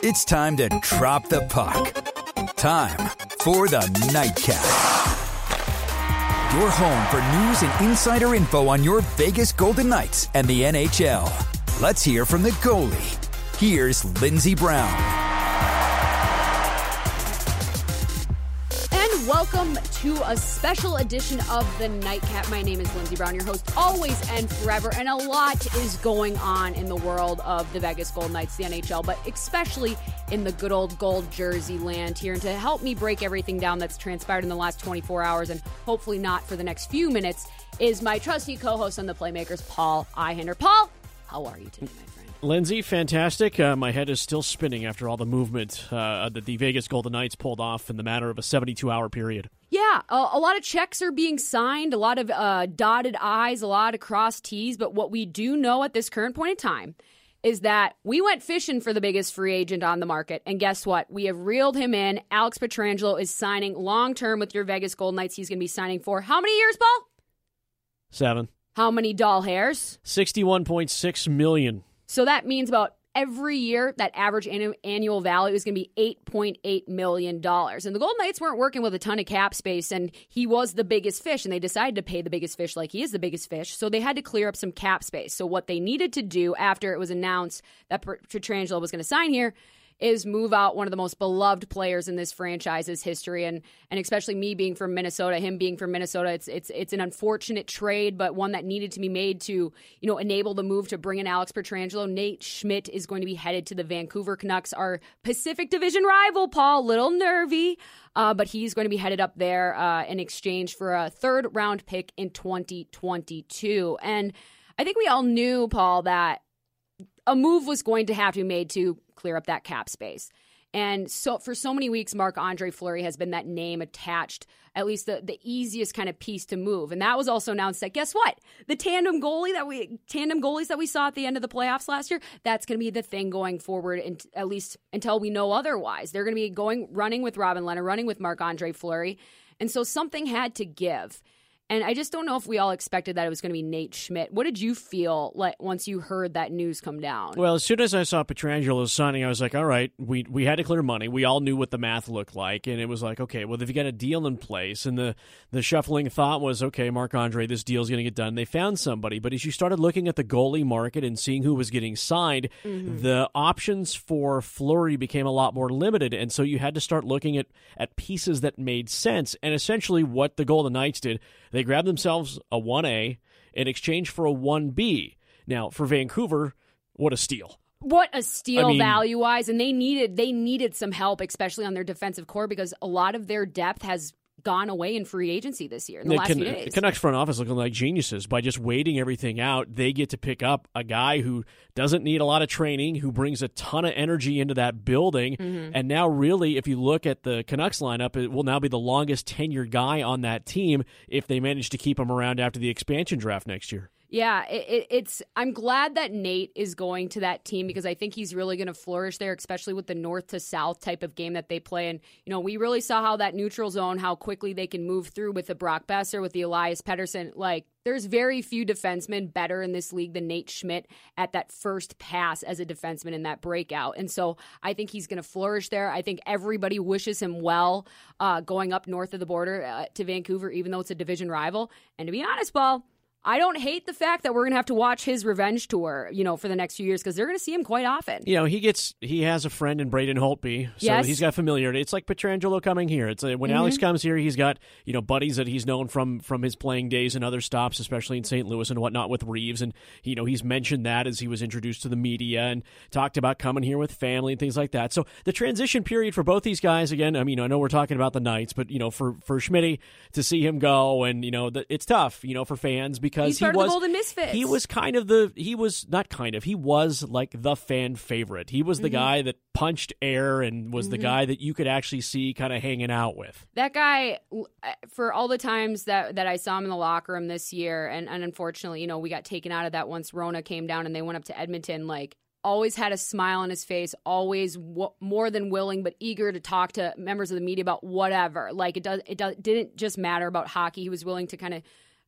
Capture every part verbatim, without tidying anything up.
It's time to drop the puck. Time for the Nightcap. Your home for news and insider info on your Vegas Golden Knights and the N H L. Let's hear from the goalie. Here's Lindsey Brown. Welcome to a special edition of the Nightcap. My name is Lindsey Brown, your host always and forever, and a lot is going on in the world of the Vegas Golden Knights, the N H L, but especially in the good old gold jersey land here. And to help me break everything down that's transpired in the last twenty-four hours, and hopefully not for the next few minutes, is my trusty co-host on the Playmakers, Paul Ihander. Paul, how are you today, my friend? Lindsey, fantastic. Uh, my head is still spinning after all the movement uh, that the Vegas Golden Knights pulled off in the matter of a seventy-two hour period. Yeah, a, a lot of checks are being signed, a lot of uh, dotted I's, a lot of crossed T's. But what we do know at this current point in time is that we went fishing for the biggest free agent on the market. And guess what? We have reeled him in. Alex Pietrangelo is signing long-term with your Vegas Golden Knights. He's going to be signing for how many years, Paul? Seven. How many doll hairs? sixty-one point six million dollars. So that means about every year, that average annu- annual value is going to be eight point eight million dollars. And the Golden Knights weren't working with a ton of cap space, and he was the biggest fish, and they decided to pay the biggest fish like he is the biggest fish, so they had to clear up some cap space. So what they needed to do after it was announced that Pietrangelo was going to sign here is move out one of the most beloved players in this franchise's history, and and especially me being from Minnesota, him being from Minnesota, it's it's it's an unfortunate trade, but one that needed to be made to, you know, enable the move to bring in Alex Pietrangelo. Nate Schmidt is going to be headed to the Vancouver Canucks, our Pacific Division rival. Paul, little nervy, uh, but he's going to be headed up there uh, in exchange for a third round pick in twenty twenty-two. And I think we all knew, Paul, that a move was going to have to be made to clear up that cap space. And so for so many weeks, Marc-Andre Fleury has been that name attached, at least the, the easiest kind of piece to move. And that was also announced that, guess what? The tandem goalie that we tandem goalies that we saw at the end of the playoffs last year, that's going to be the thing going forward, in, at least until we know otherwise. They're going to be going running with Robin Lehner, running with Marc-Andre Fleury. And so something had to give. And I just don't know if we all expected that it was going to be Nate Schmidt. What did you feel like once you heard that news come down? Well, as soon as I saw Pietrangelo signing, I was like, all right, we we had to clear money. We all knew what the math looked like. And it was like, okay, well, if you got a deal in place, and the, the shuffling thought was, okay, Marc-Andre, this deal's going to get done. They found somebody. But as you started looking at the goalie market and seeing who was getting signed, mm-hmm. the options for Fleury became a lot more limited. And so you had to start looking at, at pieces that made sense. And essentially what the Golden Knights did, they grabbed themselves a one A in exchange for a one B. Now, for Vancouver, what a steal. What a steal, I mean, value-wise. And they needed they needed some help, especially on their defensive core, because a lot of their depth has gone away in free agency this year, in the, the last Can- few days. The Canucks front office looking like geniuses. By just waiting everything out, they get to pick up a guy who doesn't need a lot of training, who brings a ton of energy into that building. Mm-hmm. And now really, if you look at the Canucks lineup, it will now be the longest tenured guy on that team if they manage to keep him around after the expansion draft next year. Yeah, it, it, it's. I'm glad that Nate is going to that team, because I think he's really going to flourish there, especially with the north to south type of game that they play. And, you know, we really saw how that neutral zone, how quickly they can move through with the Brock Besser, with the Elias Pettersson. Like, there's very few defensemen better in this league than Nate Schmidt at that first pass as a defenseman in that breakout. And so I think he's going to flourish there. I think everybody wishes him well uh, going up north of the border uh, to Vancouver, even though it's a division rival. And to be honest, Paul, I don't hate the fact that we're going to have to watch his revenge tour, you know, for the next few years, because they're going to see him quite often. You know, he gets he has a friend in Braden Holtby, so yes. he's got familiarity. It's like Pietrangelo coming here. It's a, when mm-hmm. Alex comes here, he's got, you know, buddies that he's known from from his playing days and other stops, especially in Saint Louis and whatnot with Reeves. And, you know, he's mentioned that as he was introduced to the media and talked about coming here with family and things like that. So the transition period for both these guys, again, I mean, I know we're talking about the Knights, but, you know, for, for Schmitty to see him go, and, you know, the, it's tough, you know, for fans, because he's he part was... Of the Golden Misfits. He was kind of the, he was not kind of, he was like the fan favorite. He was the mm-hmm. guy that punched air and was mm-hmm. the guy that you could actually see kind of hanging out with. That guy, for all the times that, that I saw him in the locker room this year, and, and unfortunately, you know, we got taken out of that once Rona came down and they went up to Edmonton, like, always had a smile on his face, always w- more than willing but eager to talk to members of the media about whatever. Like, it does, it does, didn't just matter about hockey. He was willing to kind of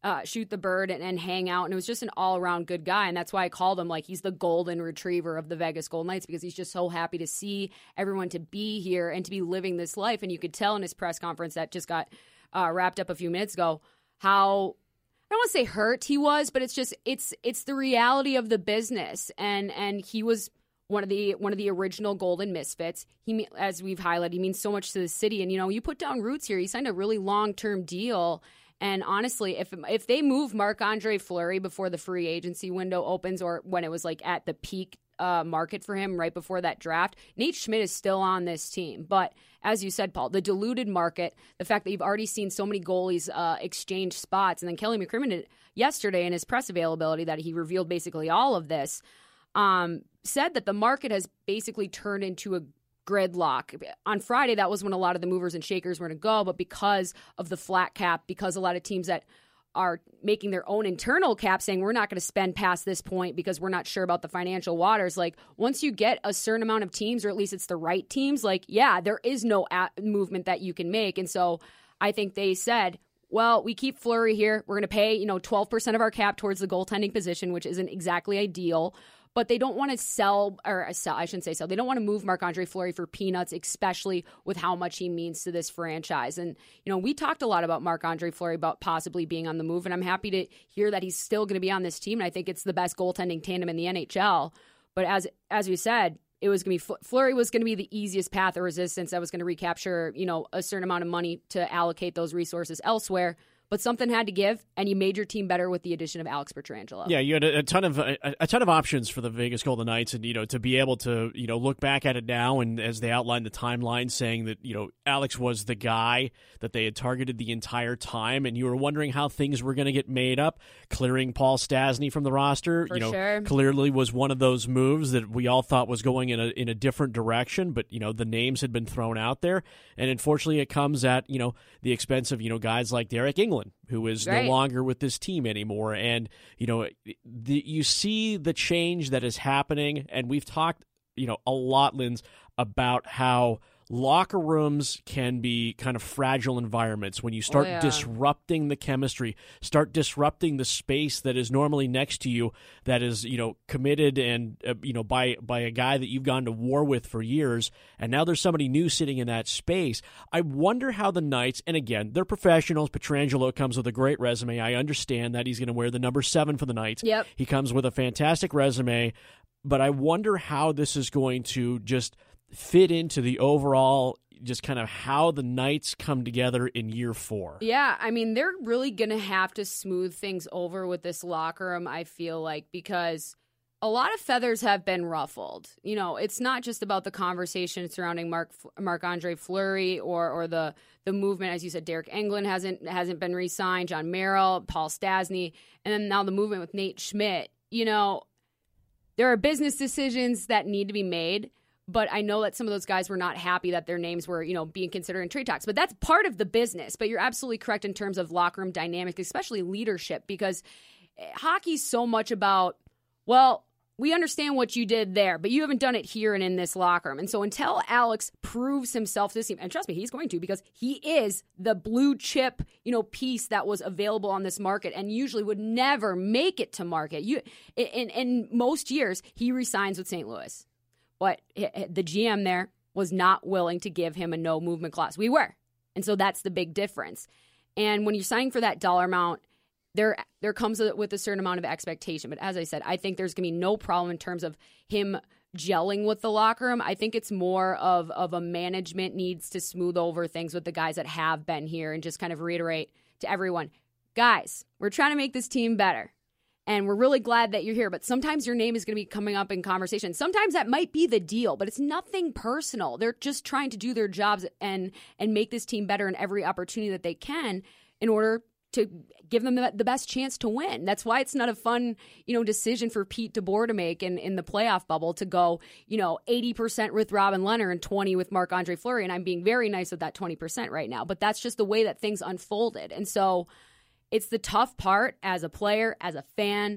uh, shoot the bird and, and hang out. And it was just an all-around good guy. And that's why I called him like he's the golden retriever of the Vegas Golden Knights, because he's just so happy to see everyone to be here and to be living this life. And you could tell in his press conference that just got uh, wrapped up a few minutes ago how, I don't want to say hurt he was, but it's just it's it's the reality of the business. And and he was one of the one of the original Golden Misfits. He, as we've highlighted, he means so much to the city. And you know, you put down roots here. He signed a really long-term deal. And honestly, if if they move Marc-Andre Fleury before the free agency window opens, or when it was like at the peak uh, market for him right before that draft, Nate Schmidt is still on this team. But as you said, Paul, the diluted market, the fact that you've already seen so many goalies uh, exchange spots, and then Kelly McCrimmon did yesterday in his press availability that he revealed basically all of this, um, said that the market has basically turned into a gridlock. On Friday, that was when a lot of the movers and shakers were going to go, but because of the flat cap, because a lot of teams that are making their own internal cap saying we're not going to spend past this point because we're not sure about the financial waters, like once you get a certain amount of teams, or at least it's the right teams, like yeah, there is no a- movement that you can make. And so I think they said, well, we keep Fleury here. We're going to pay, you know, twelve percent of our cap towards the goaltending position, which isn't exactly ideal. But they don't want to sell, or sell, I shouldn't say sell. They don't want to move Marc-Andre Fleury for peanuts, especially with how much he means to this franchise. And, you know, we talked a lot about Marc-Andre Fleury, about possibly being on the move, and I'm happy to hear that he's still going to be on this team. And I think it's the best goaltending tandem in the N H L. But as as we said, it was going to be, Fleury was going to be the easiest path of resistance that was going to recapture, you know, a certain amount of money to allocate those resources elsewhere. But something had to give, and you made your team better with the addition of Alex Pietrangelo. Yeah, you had a, a ton of a, a ton of options for the Vegas Golden Knights, and you know, to be able to you know look back at it now, and as they outlined the timeline, saying that you know Alex was the guy that they had targeted the entire time, and you were wondering how things were going to get made up. Clearing Paul Stastny from the roster, For you know, sure. clearly was one of those moves that we all thought was going in a in a different direction, but you know the names had been thrown out there, and unfortunately, it comes at you know the expense of you know guys like Derek England, who is Right. no longer with this team anymore. And, you know, the, you see the change that is happening, and we've talked, you know, a lot, Linz, about how locker rooms can be kind of fragile environments when you start Oh, yeah. disrupting the chemistry, start disrupting the space that is normally next to you, that is, you know, committed and, uh, you know, by, by a guy that you've gone to war with for years, and now there's somebody new sitting in that space. I wonder how the Knights, and again, they're professionals. Pietrangelo comes with a great resume. I understand that he's going to wear the number seven for the Knights. Yep. He comes with a fantastic resume, but I wonder how this is going to just fit into the overall, just kind of how the Knights come together in year four. Yeah, I mean, they're really going to have to smooth things over with this locker room, I feel like, because a lot of feathers have been ruffled. You know, it's not just about the conversation surrounding Marc Marc-Andre Fleury or or the the movement, as you said. Derek England hasn't hasn't been re-signed, John Merrill, Paul Stastny, and then now the movement with Nate Schmidt. You know, there are business decisions that need to be made. But I know that some of those guys were not happy that their names were, you know, being considered in trade talks. But that's part of the business. But you're absolutely correct in terms of locker room dynamics, especially leadership, because hockey's so much about, well, we understand what you did there, but you haven't done it here and in this locker room. And so until Alex proves himself to this team, and trust me, he's going to, because he is the blue chip, you know, piece that was available on this market and usually would never make it to market. You, in, in most years, he re-signs with Saint Louis. But the G M there was not willing to give him a no movement clause. We were. And so that's the big difference. And when you're signing for that dollar amount, there there comes with a certain amount of expectation. But as I said, I think there's going to be no problem in terms of him gelling with the locker room. I think it's more of, of a management needs to smooth over things with the guys that have been here and just kind of reiterate to everyone, guys, we're trying to make this team better. And we're really glad that you're here. But sometimes your name is going to be coming up in conversation. Sometimes that might be the deal, but it's nothing personal. They're just trying to do their jobs and and make this team better in every opportunity that they can in order to give them the best chance to win. That's why it's not a fun, you know, decision for Pete DeBoer to make in, in the playoff bubble to go, you know, eighty percent with Robin Lehner and twenty with Marc-Andre Fleury. And I'm being very nice with that twenty percent right now. But that's just the way that things unfolded. And so it's the tough part as a player, as a fan,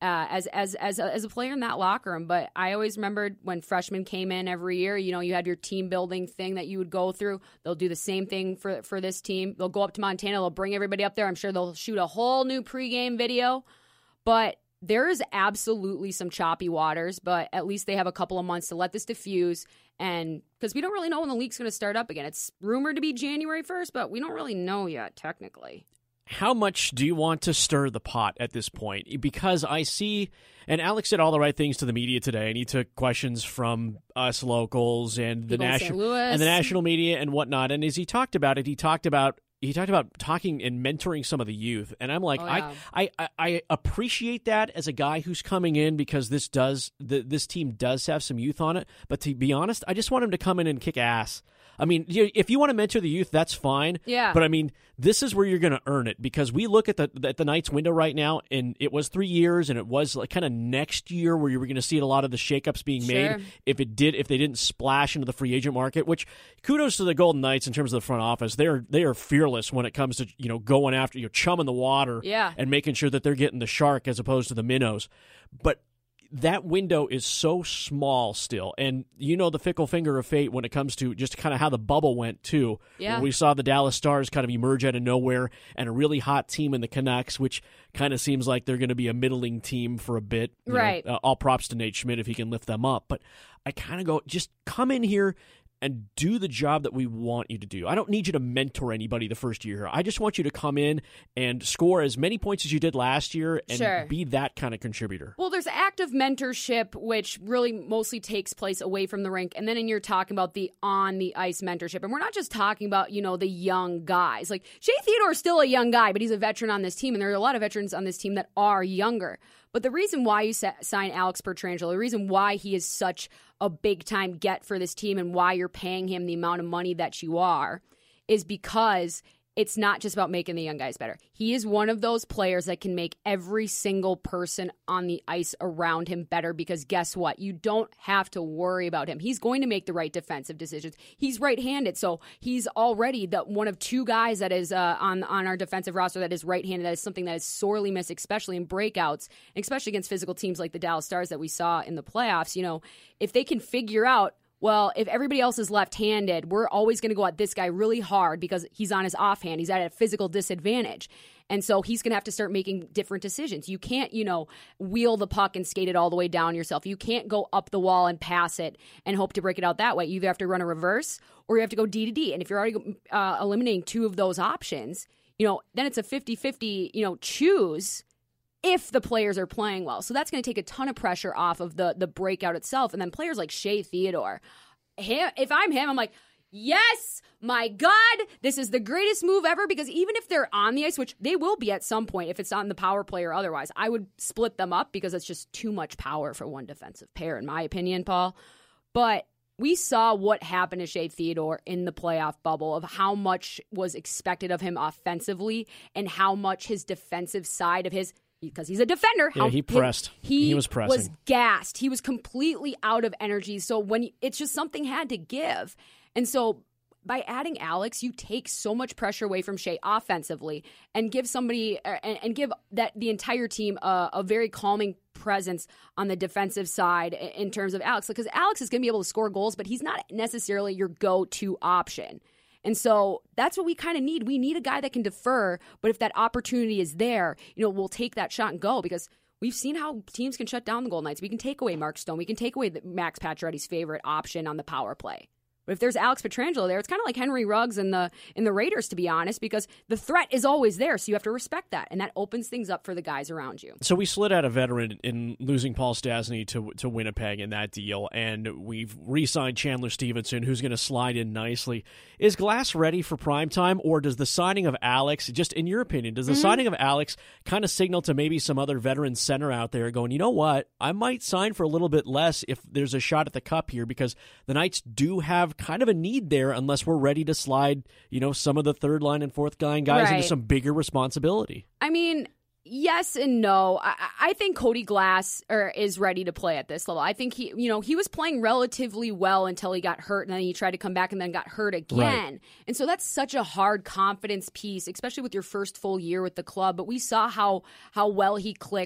Uh, as as as a, as a player in that locker room. But I always remembered when freshmen came in every year, you know, you had your team building thing that you would go through. They'll do the same thing for for this team. They'll go up to Montana. They'll bring everybody up there. I'm sure they'll shoot a whole new pregame video. But there is absolutely some choppy waters, but at least they have a couple of months to let this diffuse. And because we don't really know when the league's going to start up again. It's rumored to be January first, but we don't really know yet, technically. How much do you want to stir the pot at this point? Because I see, and Alex said all the right things to the media today, and he took questions from us locals and the national and the national media and whatnot. And as he talked about it, he talked about he talked about talking and mentoring some of the youth. And I'm like, oh, yeah. I, I I appreciate that as a guy who's coming in because this does the, this team does have some youth on it. But to be honest, I just want him to come in and kick ass. I mean, if you want to mentor the youth, that's fine. Yeah. But I mean, this is where you're going to earn it because we look at the at the Knights window right now, and it was three years, and it was like kind of next year where you were going to see a lot of the shakeups being sure. made. If it did, if they didn't splash into the free agent market, which kudos to the Golden Knights in terms of the front office, they are they are fearless when it comes to you know going after you know chumming the water, yeah. and making sure that they're getting the shark as opposed to the minnows, but. That window is so small still. And you know the fickle finger of fate when it comes to just kind of how the bubble went, too. Yeah. We saw the Dallas Stars kind of emerge out of nowhere and a really hot team in the Canucks, which kind of seems like they're going to be a middling team for a bit. You right. know, uh, all props to Nate Schmidt if he can lift them up. But I kind of go, just come in here and do the job that we want you to do. I don't need you to mentor anybody the first year. I just want you to come in and score as many points as you did last year and sure. be that kind of contributor. Well, there's active mentorship, which really mostly takes place away from the rink. And then you're talking about the on-the-ice mentorship. And we're not just talking about, you know, the young guys. Like, Shea Theodore is still a young guy, but he's a veteran on this team. And there are a lot of veterans on this team that are younger. But the reason why you sa- sign Alex Pietrangelo, the reason why he is such a big-time get for this team and why you're paying him the amount of money that you are is because it's not just about making the young guys better. He is one of those players that can make every single person on the ice around him better because guess what? You don't have to worry about him. He's going to make the right defensive decisions. He's right-handed, so he's already the one of two guys that is uh, on, on our defensive roster that is right-handed. That is something that is sorely missed, especially in breakouts, especially against physical teams like the Dallas Stars that we saw in the playoffs. You know, if they can figure out well, if everybody else is left-handed, we're always going to go at this guy really hard because he's on his offhand. He's at a physical disadvantage. And so he's going to have to start making different decisions. You can't, you know, wheel the puck and skate it all the way down yourself. You can't go up the wall and pass it and hope to break it out that way. You either have to run a reverse or you have to go D to D. And if you're already uh, eliminating two of those options, you know, then it's a fifty-fifty, you know, choose if the players are playing well. So that's going to take a ton of pressure off of the the breakout itself. And then players like Shea Theodore, him, if I'm him, I'm like, yes, my God, this is the greatest move ever because even if they're on the ice, which they will be at some point if it's on the power play or otherwise, I would split them up because it's just too much power for one defensive pair, in my opinion, Paul. But we saw what happened to Shea Theodore in the playoff bubble of how much was expected of him offensively and how much his defensive side of his because he's a defender. Yeah, how, he pressed. He, he was pressing. was gassed. He was completely out of energy. So when it's just something had to give. And so by adding Alex, you take so much pressure away from Shea offensively and give somebody and, and give that the entire team a, a very calming presence on the defensive side in terms of Alex. Because Alex is going to be able to score goals, but he's not necessarily your go-to option. And so that's what we kind of need. We need a guy that can defer, but if that opportunity is there, you know, we'll take that shot and go because we've seen how teams can shut down the Golden Knights. We can take away Mark Stone. We can take away the Max Pacioretty's favorite option on the power play. But if there's Alex Pietrangelo there, it's kind of like Henry Ruggs in the in the Raiders, to be honest, because the threat is always there, so you have to respect that, and that opens things up for the guys around you. So we slid out a veteran in losing Paul Stastny to to Winnipeg in that deal, and we've re-signed Chandler Stevenson, who's going to slide in nicely. Is Glass ready for prime time, or does the signing of Alex, just in your opinion, does the mm-hmm. signing of Alex kind of signal to maybe some other veteran center out there going, you know what, I might sign for a little bit less if there's a shot at the cup here, because the Knights do have kind of a need there unless we're ready to slide, you know, some of the third line and fourth line guys right. into some bigger responsibility. I mean, yes and no. I, I think Cody Glass er, is ready to play at this level. I think he, you know, he was playing relatively well until he got hurt, and then he tried to come back and then got hurt again. Right. And so that's such a hard confidence piece, especially with your first full year with the club. But we saw how how well he clicked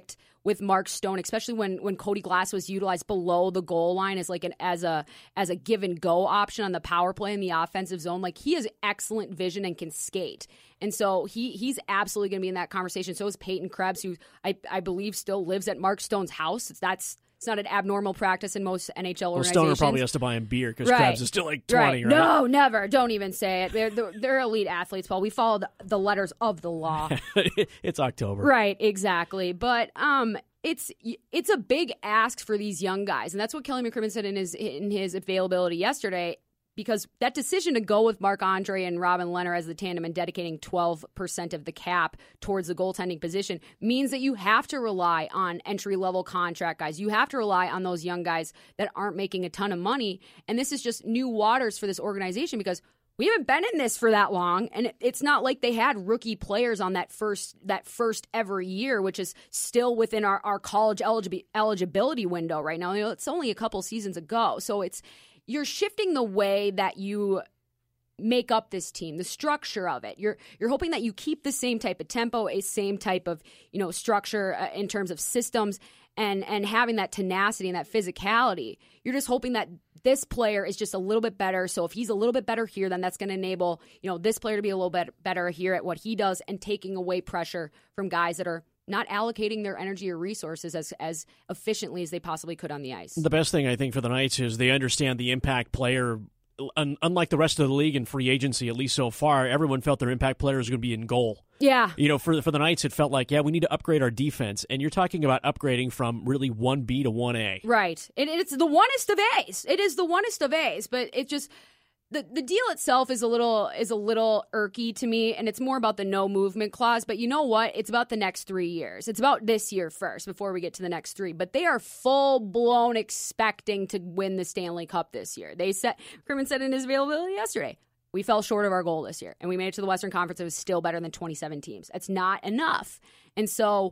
with Mark Stone, especially when when Cody Glass was utilized below the goal line as like an as a as a give and go option on the power play in the offensive zone. Like, he has excellent vision and can skate. And so he he's absolutely going to be in that conversation. So is Peyton Krebs, who I, I believe still lives at Mark Stone's house. It's, that's It's not an abnormal practice in most N H L well, organizations. Stoner probably has to buy him beer because right. Krebs is still like twenty, right? right? No, never. Don't even say it. They're, they're, they're elite athletes, Paul. We follow the, the letters of the law. It's October. Right, exactly. But um, it's it's a big ask for these young guys. And that's what Kelly McCrimmon said in his, in his availability yesterday. Because that decision to go with Marc-Andre and Robin Lehner as the tandem and dedicating twelve percent of the cap towards the goaltending position means that you have to rely on entry-level contract guys. You have to rely on those young guys that aren't making a ton of money. And this is just new waters for this organization because we haven't been in this for that long. And it's not like they had rookie players on that first that first ever year, which is still within our, our college eligi- eligibility window right now. You know, it's only a couple seasons ago. So it's You're shifting the way that you make up this team, the structure of it. You're you're hoping that you keep the same type of tempo, a same type of, you know, structure uh, in terms of systems and and having that tenacity and that physicality. You're just hoping that this player is just a little bit better. So if he's a little bit better here, then that's going to enable, you know, this player to be a little bit better here at what he does and taking away pressure from guys that are not allocating their energy or resources as as efficiently as they possibly could on the ice. The best thing, I think, for the Knights is they understand the impact player. Un- unlike the rest of the league in free agency, at least so far, everyone felt their impact player was going to be in goal. Yeah. You know, for, for the Knights, it felt like, yeah, we need to upgrade our defense. And you're talking about upgrading from really one B to one A. Right. It, it's the onest of A's. It is the onest of A's, but it just... The the deal itself is a little is a little irky to me, and it's more about the no movement clause. But you know what? It's about the next three years. It's about this year first before we get to the next three. But they are full blown expecting to win the Stanley Cup this year. They said Crimmins said in his availability yesterday, we fell short of our goal this year, and we made it to the Western Conference. It was still better than twenty-seven teams. That's not enough. And so,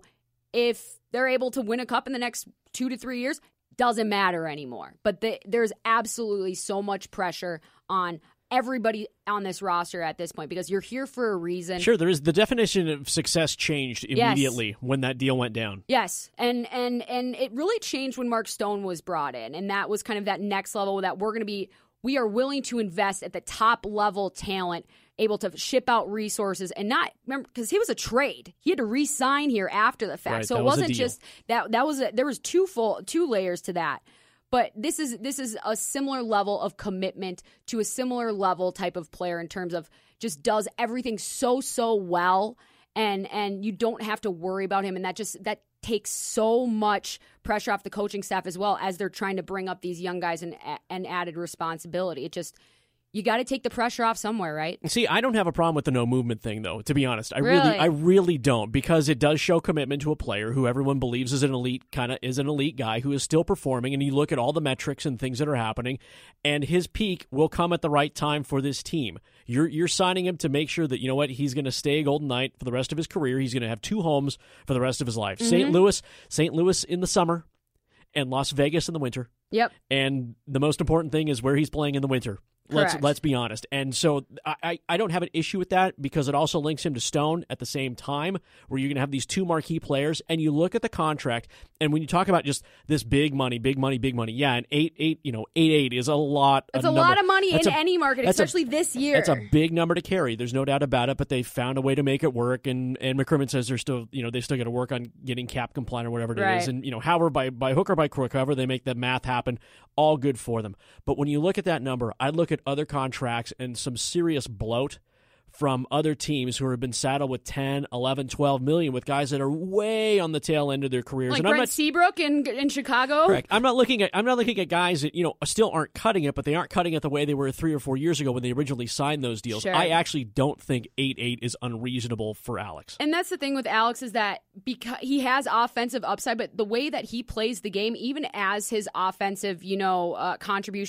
if they're able to win a cup in the next two to three years, doesn't matter anymore. But the, there's absolutely so much pressure on everybody on this roster at this point because you're here for a reason. Sure, there is the definition of success changed immediately yes. when that deal went down. Yes, and and and it really changed when Mark Stone was brought in, and that was kind of that next level that we're going to be. We are willing to invest at the top level talent, able to ship out resources and not remember because he was a trade. He had to re-sign here after the fact, right, so it wasn't just that. That was a, there was two full two layers to that. But this is this is a similar level of commitment to a similar level type of player in terms of just does everything so so well, and and you don't have to worry about him, and that just that takes so much pressure off the coaching staff as well as they're trying to bring up these young guys and and added responsibility. It just you got to take the pressure off somewhere, right? See, I don't have a problem with the no movement thing, though, to be honest. I really, really, I really don't, because it does show commitment to a player who everyone believes is an elite, kind of is an elite guy who is still performing, and you look at all the metrics and things that are happening, and his peak will come at the right time for this team. You're you're signing him to make sure that, you know what, he's going to stay a Golden Knight for the rest of his career. He's going to have two homes for the rest of his life. Mm-hmm. Saint Louis, Saint Louis in the summer, and Las Vegas in the winter. Yep. And the most important thing is where he's playing in the winter. Correct. Let's let's be honest. And so I, I don't have an issue with that because it also links him to Stone at the same time, where you're going to have these two marquee players. And you look at the contract, and when you talk about just this big money, big money, big money, yeah, an eight eight, you know, eight eight is a lot. It's a, a number. lot of money that's in a, any market, especially a, this year. It's a big number to carry. There's no doubt about it. But they found a way to make it work. And and McCrimmon says they're still, you know, they still got to work on getting cap compliant or whatever it right. is. And you know, however, by by hook or by crook, however they make the math happen, all good for them. But when you look at that number, I look at other contracts and some serious bloat from other teams who have been saddled with ten, eleven, twelve million with guys that are way on the tail end of their careers. Like and Brent I'm not, Seabrook in in Chicago. Correct. I'm not looking at I'm not looking at guys that, you know, still aren't cutting it, but they aren't cutting it the way they were three or four years ago when they originally signed those deals. Sure. I actually don't think eight eight is unreasonable for Alex. And that's the thing with Alex is that because he has offensive upside, but the way that he plays the game, even as his offensive, you know, uh, contributions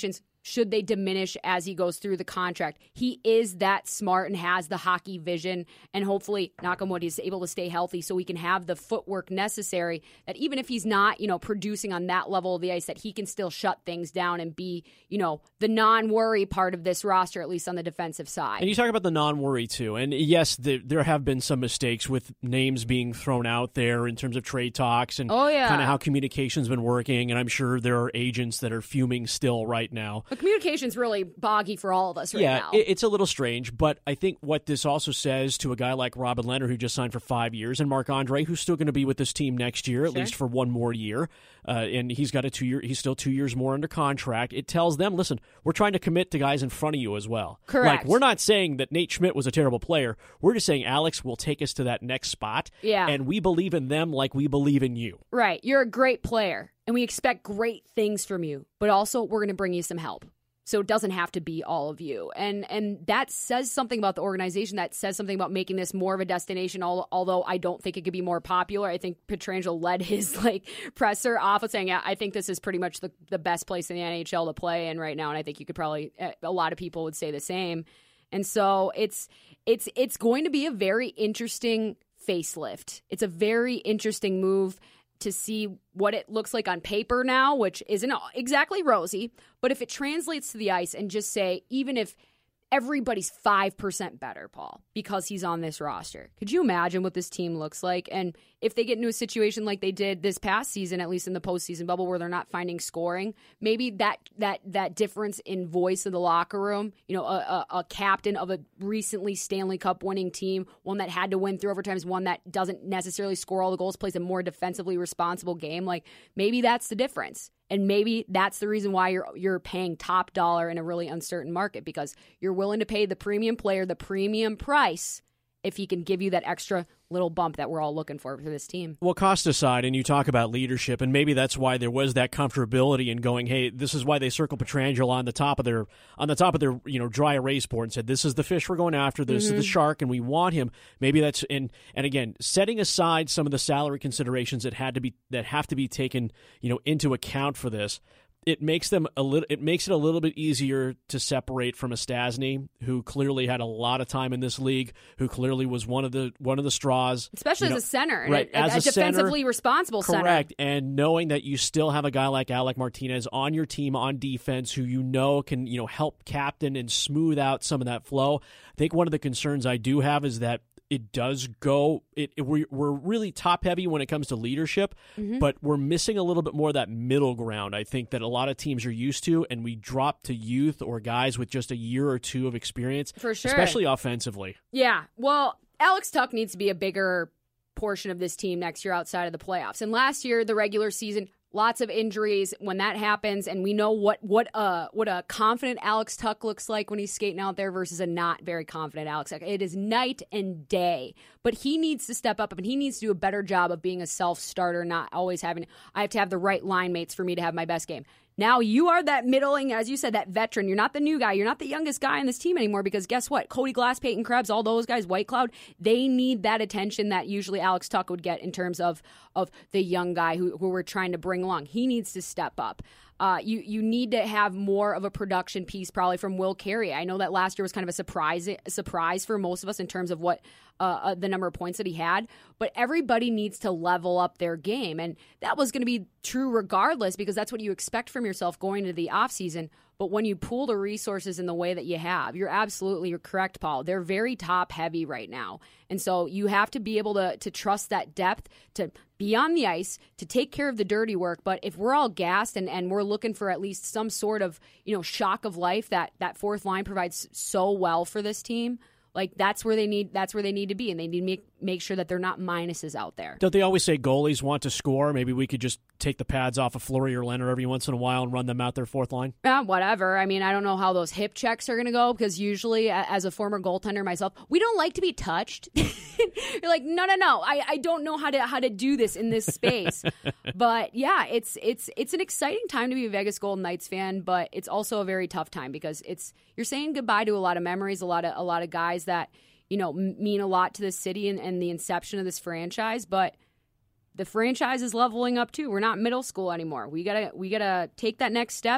should they diminish as he goes through the contract. He is that smart and has the hockey vision, and hopefully, knock on wood, he's able to stay healthy so he can have the footwork necessary that even if he's not, you know, producing on that level of the ice, that he can still shut things down and be, you know, the non-worry part of this roster, at least on the defensive side. And you talk about the non-worry, too. And yes, the, there have been some mistakes with names being thrown out there in terms of trade talks and oh, yeah. kind of how communication's been working, and I'm sure there are agents that are fuming still right now. The communication's really boggy for all of us right yeah, now. Yeah, it, it's a little strange, but I think what this also says to a guy like Robin Lehner, who just signed for five years, and Marc-Andre, who's still going to be with this team next year, at sure. least for one more year, uh, and he's got a two-year, he's still two years more under contract. It tells them, listen, we're trying to commit to guys in front of you as well. Correct. Like, we're not saying that Nate Schmidt was a terrible player. We're just saying Alex will take us to that next spot, yeah. and we believe in them like we believe in you. Right. You're a great player, and we expect great things from you, but also we're going to bring you some help. So it doesn't have to be all of you. And and that says something about the organization. That says something about making this more of a destination, although I don't think it could be more popular. I think Pietrangelo led his like presser off of saying, yeah, I think this is pretty much the, the best place in the N H L to play in right now. And I think you could probably, a lot of people would say the same. And so it's it's it's going to be a very interesting facelift. It's a very interesting move to see what it looks like on paper now, which isn't exactly rosy, but if it translates to the ice and just say, even if everybody's five percent better, Paul, because he's on this roster, could you imagine what this team looks like? And if they get into a situation like they did this past season, at least in the postseason bubble, where they're not finding scoring, maybe that that that difference in voice in the locker room, you know, a, a, a captain of a recently Stanley Cup winning team, one that had to win through overtimes, one that doesn't necessarily score all the goals, plays a more defensively responsible game, like maybe that's the difference. And maybe that's the reason why you're you're paying top dollar in a really uncertain market, because you're willing to pay the premium player the premium price if he can give you that extra little bump that we're all looking for for this team. Well, cost aside, and you talk about leadership, and maybe that's why there was that comfortability in going, hey, this is why they circled Pietrangelo on the top of their on the top of their you know dry erase board and said, this is the fish we're going after, this mm-hmm. is the shark, and we want him. Maybe that's and and again, setting aside some of the salary considerations that had to be that have to be taken you know into account for this. It makes them a little. It makes it a little bit easier to separate from a Stastny, who clearly had a lot of time in this league, who clearly was one of the one of the straws, especially you as know, a center, right? A, as a, a defensively center, responsible correct. center, correct. And knowing that you still have a guy like Alec Martinez on your team on defense, who you know can you know help captain and smooth out some of that flow. I think one of the concerns I do have is that it does go. It, it we're, we're really top heavy when it comes to leadership, mm-hmm. but we're missing a little bit more of that middle ground. I think that a lot of teams are used to, and we drop to youth or guys with just a year or two of experience, for sure, especially offensively. Yeah, well, Alex Tuch needs to be a bigger portion of this team next year outside of the playoffs. And last year, the regular season, lots of injuries. When that happens, and we know what what uh what a confident Alex Tuch looks like when he's skating out there versus a not very confident Alex Tuch. It is night and day. But he needs to step up, and he needs to do a better job of being a self-starter, not always having, I have to have the right line mates for me to have my best game. Now you are that middling, as you said, that veteran. You're not the new guy. You're not the youngest guy on this team anymore, because guess what? Cody Glass, Peyton Krebs, all those guys, White Cloud, they need that attention that usually Alex Tuch would get in terms of, of the young guy who, who we're trying to bring along. He needs to step up. Uh, you you need to have more of a production piece probably from Will Carey. I know that last year was kind of a surprise a surprise for most of us in terms of what uh, uh, the number of points that he had, but everybody needs to level up their game, and that was going to be true regardless, because that's what you expect from yourself going into the offseason. But when you pool the resources in the way that you have, you're absolutely you're correct, Paul. They're very top heavy right now. And so you have to be able to to trust that depth, to be on the ice, to take care of the dirty work. But if we're all gassed and, and we're looking for at least some sort of, you know, shock of life that that fourth line provides so well for this team, like that's where they need that's where they need to be, and they need to make make sure that they're not minuses out there. Don't they always say goalies want to score? Maybe we could just take the pads off of Fleury or Leonard every once in a while and run them out their fourth line? Yeah, whatever. I mean, I don't know how those hip checks are going to go, because usually, as a former goaltender myself, we don't like to be touched. You're like, no, no, no. I, I don't know how to how to do this in this space. But yeah, it's it's it's an exciting time to be a Vegas Golden Knights fan, but it's also a very tough time, because it's you're saying goodbye to a lot of memories, a lot of a lot of guys that, you know, mean a lot to this city and, and the inception of this franchise. But the franchise is leveling up too. We're not middle school anymore. We gotta we gotta take that next step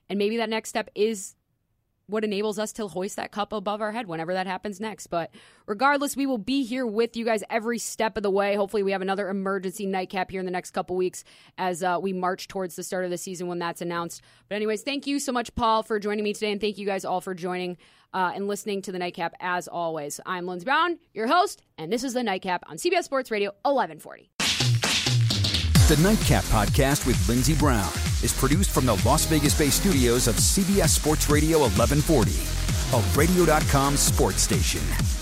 And maybe that next step is what enables us to hoist that cup above our head whenever that happens next. But regardless, we will be here with you guys every step of the way. Hopefully we have another emergency nightcap here in the next couple weeks as uh, we march towards the start of the season when that's announced. But anyways, thank you so much, Paul, for joining me today. And thank you guys all for joining uh, and listening to the Nightcap as always. I'm Lindsey Brown, your host, and this is the Nightcap on C B S Sports Radio eleven forty. The Nightcap Podcast with Lindsey Brown is produced from the Las Vegas-based studios of C B S Sports Radio eleven forty, a radio dot com sports station.